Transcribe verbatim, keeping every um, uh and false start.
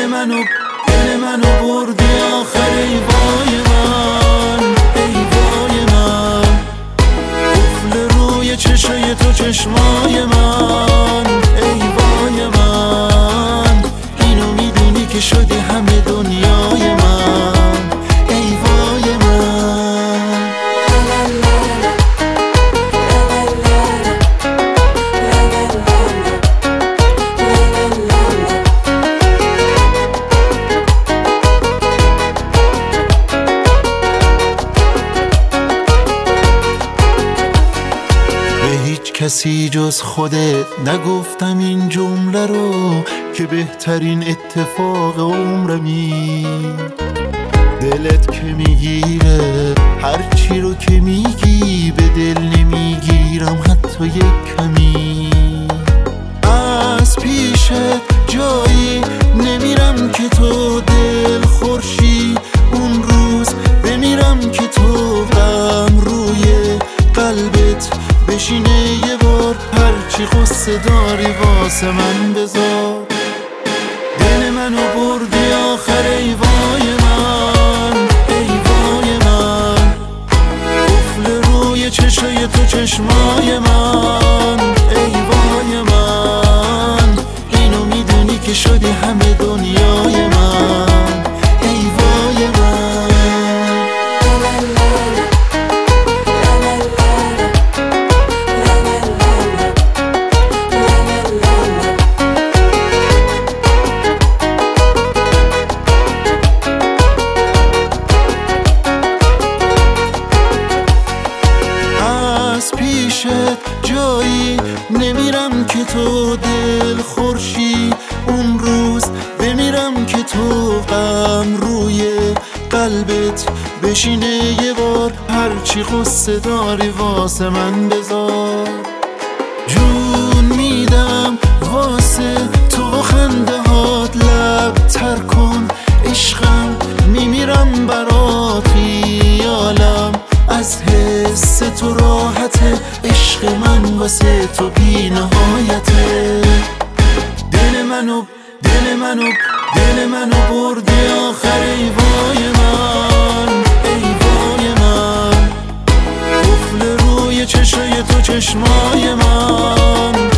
دل منو دل منو بردی آخر ای وای من، ای وای من. قفل روی چشای تو چشمای من، ای وای من. اینو میدونی که شدی همه دنیای من، ای وای من. کسی جز خودت نگفتم این جمله رو که بهترین اتفاق عمرمی. دلت که میگیره هرچی رو که میگی به دل نمیگیرم حتی یک کمی. از پیشت جایی نمیرم که تو دل خورشی، اون روز بمیرم که تو غم روی قلبت بشینه یه بار. هرچی قصه داری واسه من بذار. دل منو بردی آخر ای وای من، ای وای من. قفل روی چشای تو چشمای من، ای وای من. اینو میدونی که شدی همه دنیای من، ای وای من. پیشت جایی نمیرم که تو دل خورشی، اون روز بمیرم که تو غم روی قلبت بشینه یه بار. هرچی قصه داری واسه من بذار. جون میدم واسه تو و خنده هات لب تر کن. عشقم میمیرم برات خیالم از حس تو راحته. عشق من واسه تو بی نهایته. دل منو دل منو دل منو بردی آخر ای وای من، ای وای من. قفل روی چشای تو چشمای من،